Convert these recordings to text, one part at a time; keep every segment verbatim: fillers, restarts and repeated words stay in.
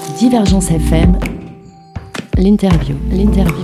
Divergence F M, l'interview, l'interview.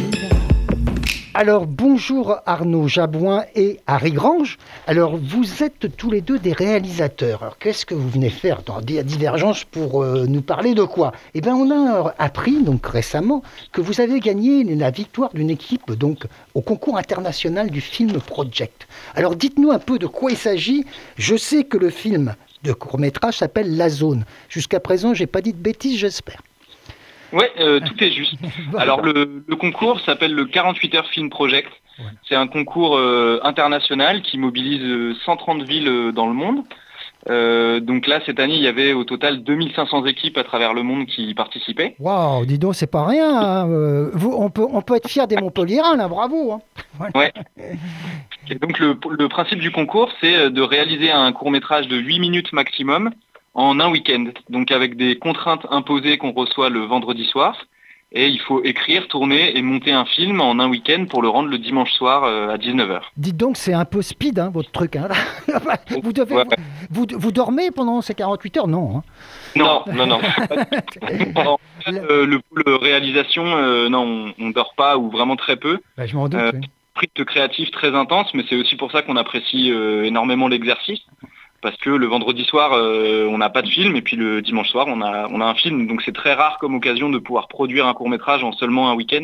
Alors bonjour Arnaud Jabouin et Harry Grange. Alors vous êtes tous les deux des réalisateurs. Alors qu'est-ce que vous venez faire dans Divergence pour euh, nous parler de quoi ? Eh bien on a appris donc récemment que vous avez gagné la victoire d'une équipe donc au concours international du Film Project. Alors dites-nous un peu de quoi il s'agit. Je sais que le film de court-métrage s'appelle La Zone. Jusqu'à présent, j'ai pas dit de bêtises, j'espère. Oui, euh, tout est juste. Alors le, le concours s'appelle le quarante-huit heures Film Project. Voilà. C'est un concours euh, international qui mobilise euh, cent trente villes euh, dans le monde. Euh, donc là, cette année, il y avait au total deux mille cinq cents équipes à travers le monde qui y participaient. Waouh, dis donc, c'est pas rien. Hein. Euh, vous, on, peut, on peut être fier des Montpelliérains, là, bravo. Hein. Voilà. Ouais. Et donc le, le principe du concours, c'est de réaliser un court-métrage de huit minutes maximum en un week-end, donc avec des contraintes imposées qu'on reçoit le vendredi soir. Et il faut écrire, tourner et monter un film en un week-end pour le rendre le dimanche soir euh, à dix-neuf heures. Dites donc, c'est un peu speed, hein, votre truc. Hein. vous, devez, ouais. vous, vous, vous dormez pendant ces quarante-huit heures, non hein. Non, non, non. euh, le pôle réalisation, euh, non, on ne dort pas ou vraiment très peu. Bah, je m'en doute, euh, oui. Rythme créatif très intense, mais c'est aussi pour ça qu'on apprécie euh, énormément l'exercice. Parce que le vendredi soir, euh, on n'a pas de film, et puis le dimanche soir, on a, on a un film. Donc c'est très rare comme occasion de pouvoir produire un court-métrage en seulement un week-end.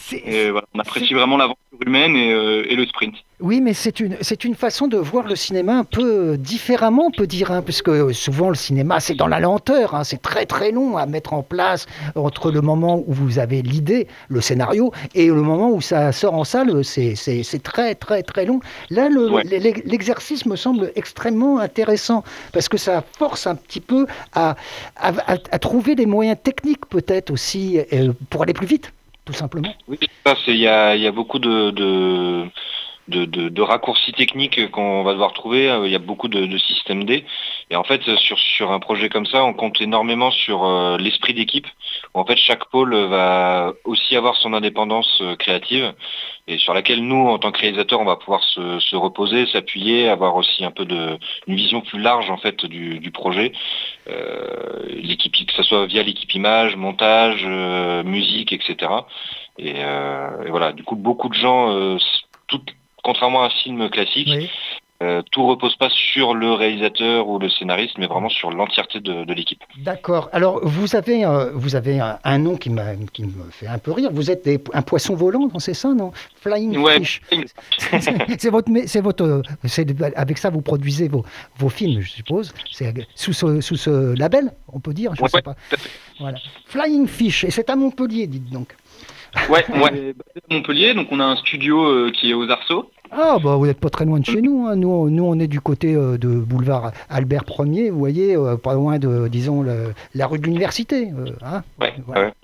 Et voilà, on apprécie vraiment l'aventure humaine et, euh, et le sprint. Oui, mais c'est une, c'est une façon de voir le cinéma un peu différemment, on peut dire, hein, parce que souvent le cinéma, c'est dans la lenteur, hein, c'est très très long à mettre en place entre le moment où vous avez l'idée, le scénario, et le moment où ça sort en salle, c'est, c'est, c'est très très très long. Là, le, ouais. l'exercice me semble extrêmement intéressant, parce que ça force un petit peu à, à, à, à trouver des moyens techniques peut-être aussi euh, pour aller plus vite. Tout simplement. Oui, il y a, y a beaucoup de, de, de, de, de raccourcis techniques qu'on va devoir trouver. Il y a beaucoup de, de systèmes D. Et en fait, sur, sur un projet comme ça, on compte énormément sur euh, l'esprit d'équipe. Où en fait, chaque pôle va aussi avoir son indépendance euh, créative et sur laquelle nous, en tant que réalisateurs, on va pouvoir se, se reposer, s'appuyer, avoir aussi un peu de une vision plus large en fait du, du projet. Euh, l'équipe, que ce soit via l'équipe image, montage, euh, musique, et cetera. Et, euh, et voilà, du coup, beaucoup de gens, euh, tout, contrairement à un film classique, oui. euh, tout repose pas sur le réalisateur ou le scénariste, mais vraiment sur l'entièreté de, de l'équipe. D'accord. Alors, vous avez, euh, vous avez un, un nom qui, m'a, qui me fait un peu rire. Vous êtes des, un poisson volant, non, c'est ça, non ? Flying ouais. Fish. c'est, c'est votre, c'est votre, c'est, avec ça, vous produisez vos, vos films, je suppose. C'est sous ce, sous ce label, on peut dire. Je ouais, sais pas. Voilà. Flying Fish, et c'est à Montpellier, dites donc. Ouais, ouais. À Montpellier, donc on a un studio euh, qui est aux Arceaux. Ah bah vous n'êtes pas très loin de chez nous, hein. nous, nous on est du côté euh, de boulevard Albert Ier, vous voyez, euh, pas loin de, disons, le, la rue de l'université. Euh, hein ouais, voilà. ouais.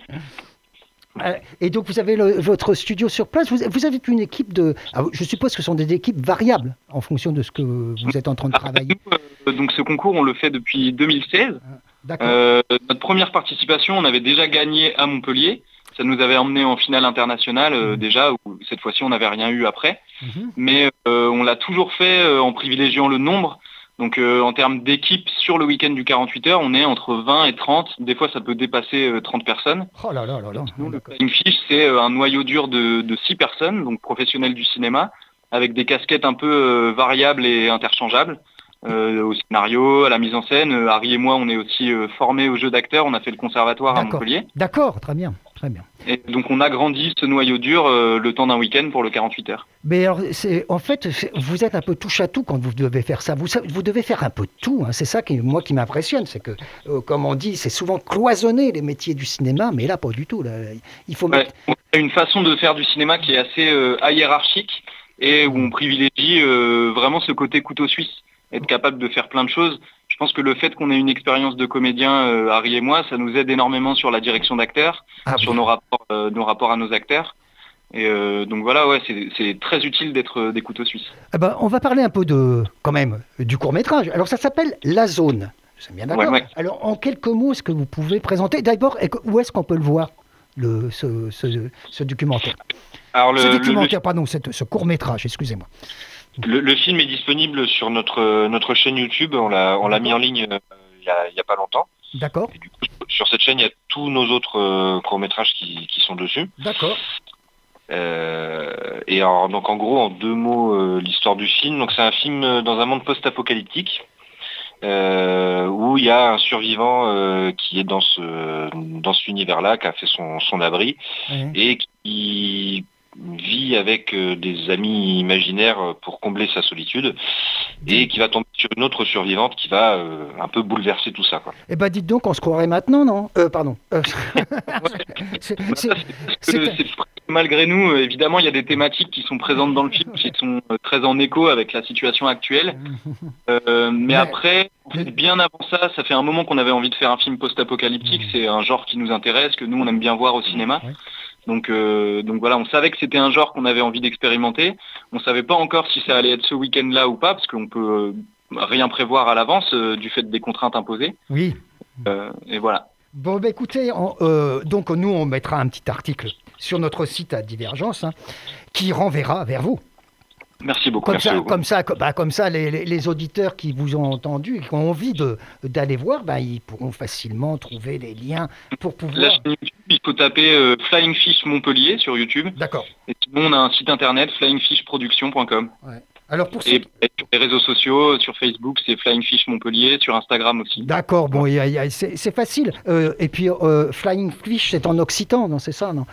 Euh, et donc vous avez le, votre studio sur place, vous, vous avez une équipe de... Alors, je suppose que ce sont des équipes variables en fonction de ce que vous êtes en train de travailler. Ah, nous, euh, donc ce concours on le fait depuis deux mille seize. Ah, d'accord. Euh, notre première participation, on avait déjà gagné à Montpellier. Ça nous avait emmené en finale internationale euh, mmh. déjà, où cette fois-ci on n'avait rien eu après. Mmh. Mais euh, on l'a toujours fait euh, en privilégiant le nombre. Donc euh, en termes d'équipe sur le week-end du quarante-huit heures, on est entre vingt et trente. Des fois ça peut dépasser euh, trente personnes. Oh là là là là. Nous, le Flying Fish, c'est euh, un noyau dur de, de six personnes, donc professionnels du cinéma, avec des casquettes un peu euh, variables et interchangeables. Euh, au scénario, à la mise en scène. Euh, Harry et moi, on est aussi euh, formés au jeu d'acteur. On a fait le conservatoire D'accord. à Montpellier. D'accord, très bien, très bien. Et donc on a grandi ce noyau dur euh, le temps d'un week-end pour le quarante-huit heures. Mais alors, c'est, en fait, c'est, vous êtes un peu touche à tout quand vous devez faire ça. Vous, vous devez faire un peu de tout. Hein. C'est ça qui, moi, qui m'impressionne, c'est que, euh, comme on dit, c'est souvent cloisonné les métiers du cinéma, mais là, pas du tout. Là. Il faut ouais, mettre... On a une façon de faire du cinéma qui est assez euh, hiérarchique et où on privilégie euh, vraiment ce côté couteau suisse. Être capable de faire plein de choses. Je pense que le fait qu'on ait une expérience de comédien, euh, Harry et moi, ça nous aide énormément sur la direction d'acteurs, ah, sur oui. nos rapports, euh, nos rapports à nos acteurs. Et euh, donc voilà, ouais, c'est, c'est très utile d'être euh, des couteaux suisses. Eh ben, on va parler un peu de, quand même, du court-métrage. Alors ça s'appelle La Zone. C'est bien d'accord. Ouais, ouais. Alors en quelques mots, est-ce que vous pouvez présenter d'abord, où est-ce qu'on peut le voir, le, ce, ce, ce documentaire Alors le, Ce documentaire, le... pardon, cette, ce court-métrage, excusez-moi. Le, le film est disponible sur notre notre chaîne YouTube. On l'a on l'a mis en ligne il euh, y a il y a pas longtemps. D'accord. Et du coup, je, sur cette chaîne, il y a tous nos autres euh, courts-métrages qui, qui sont dessus. D'accord. Euh, et alors, donc en gros, en deux mots, euh, l'histoire du film. Donc c'est un film dans un monde post-apocalyptique euh, où il y a un survivant euh, qui est dans ce dans cet univers-là, qui a fait son, son abri Ouais. et qui vit avec euh, des amis imaginaires pour combler sa solitude et qui va tomber sur une autre survivante qui va euh, un peu bouleverser tout ça, quoi. Eh ben, dites donc, on se croirait maintenant, non euh, Pardon. Euh, c'est- Bah, c'est- ça, c'est c'est- que c'est presque malgré nous, euh, évidemment, il y a des thématiques qui sont présentes dans le film, qui sont euh, très en écho avec la situation actuelle. Euh, mais Mais- après, en fait, mais- bien avant ça, ça fait un moment qu'on avait envie de faire un film post-apocalyptique. Mhm. C'est un genre qui nous intéresse, que nous, on aime bien voir au cinéma. Ouais. Donc, euh, donc voilà, on savait que c'était un genre qu'on avait envie d'expérimenter. On savait pas encore si ça allait être ce week-end-là ou pas, parce qu'on peut euh, rien prévoir à l'avance euh, du fait des contraintes imposées. Oui. Euh, et voilà. Bon, bah, écoutez, on- euh, donc nous, on mettra un petit article sur notre site à Divergence hein, qui renverra vers vous. Merci beaucoup. Comme merci ça, beaucoup. comme ça, co- bah, comme ça les, les- les auditeurs qui vous ont entendu et qui ont envie de, d'aller voir, bah, ils pourront facilement trouver les liens pour La pouvoir... chaîne YouTube, il faut taper euh, Flying Fish Montpellier sur YouTube. D'accord. Et sinon, on a un site internet flying fish production point com. Ouais. Alors pour ceux Et, qui- et sur les réseaux sociaux, sur Facebook, c'est Flying Fish Montpellier, sur Instagram aussi. D'accord, bon, il y a- il y a- c'est, c'est facile. Euh, et puis, euh, Flying Fish, c'est en occitan, non, c'est ça, non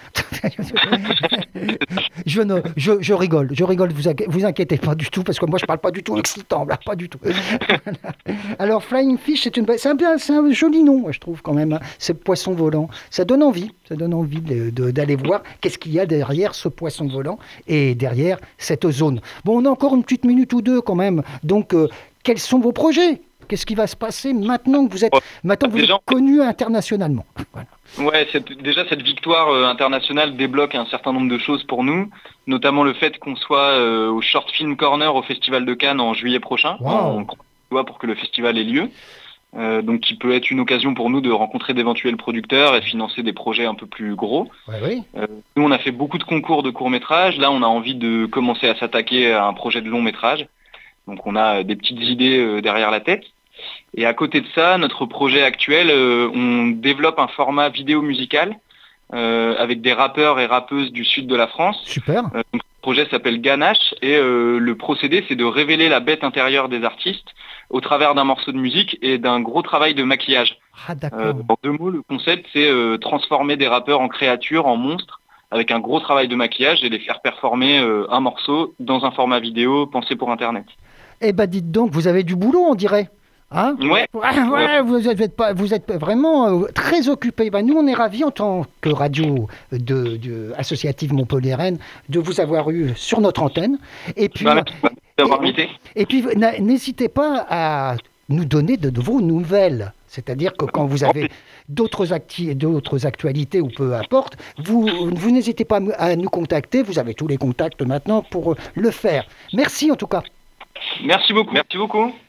je, ne, je, je rigole, je rigole, vous, inqui- vous inquiétez pas du tout, parce que moi, je parle pas du tout occitan, là, pas du tout. Alors, Flying Fish, c'est, une, c'est, un, bien- c'est un joli nom, moi, je trouve, quand même, hein, ce poisson volant. Ça donne envie, ça donne envie de- de- d'aller voir qu'est-ce qu'il y a derrière ce poisson volant et derrière cette zone. Bon, on a encore une petite minute ou deux, quand même, donc, euh, quels sont vos projets ? Qu'est-ce qui va se passer maintenant que vous êtes, maintenant que vous Déjà, êtes connu internationalement ? Voilà. Ouais, cette- déjà cette victoire euh, internationale débloque un certain nombre de choses pour nous, notamment le fait qu'on soit euh, au Short Film Corner au Festival de Cannes en juillet prochain. Wow. On croise les doigts pour que le festival ait lieu. Euh, donc qui peut être une occasion pour nous de rencontrer d'éventuels producteurs et de financer des projets un peu plus gros. Ouais, oui. Euh, nous, on a fait beaucoup de concours de courts-métrages. Là, on a envie de commencer à s'attaquer à un projet de long-métrage. Donc, on a des petites idées euh, derrière la tête. Et à côté de ça, notre projet actuel, euh, on développe un format vidéo musical euh, avec des rappeurs et rappeuses du sud de la France. Super. Euh, donc, le projet s'appelle Ganache et euh, le procédé, c'est de révéler la bête intérieure des artistes au travers d'un morceau de musique et d'un gros travail de maquillage. Ah, d'accord. Euh, en deux mots, le concept, c'est euh, transformer des rappeurs en créatures, en monstres, avec un gros travail de maquillage et les faire performer euh, un morceau dans un format vidéo pensé pour Internet. Eh ben, dites donc, vous avez du boulot, on dirait. Hein ? Ouais. Ouais, ouais, vous êtes, pas, vous êtes vraiment euh, très occupé. Ben, nous, on est ravis en tant que radio de, de associative montpelliéraine de vous avoir eu sur notre antenne. Et puis, Bah, merci d'avoir invité. et puis n'a- n'hésitez pas à nous donner de, de vos nouvelles. C'est-à-dire que quand vous avez d'autres, acti- d'autres actualités ou peu importe, vous, vous n'hésitez pas à nous- à nous contacter. Vous avez tous les contacts maintenant pour le faire. Merci en tout cas. Merci beaucoup. Merci beaucoup.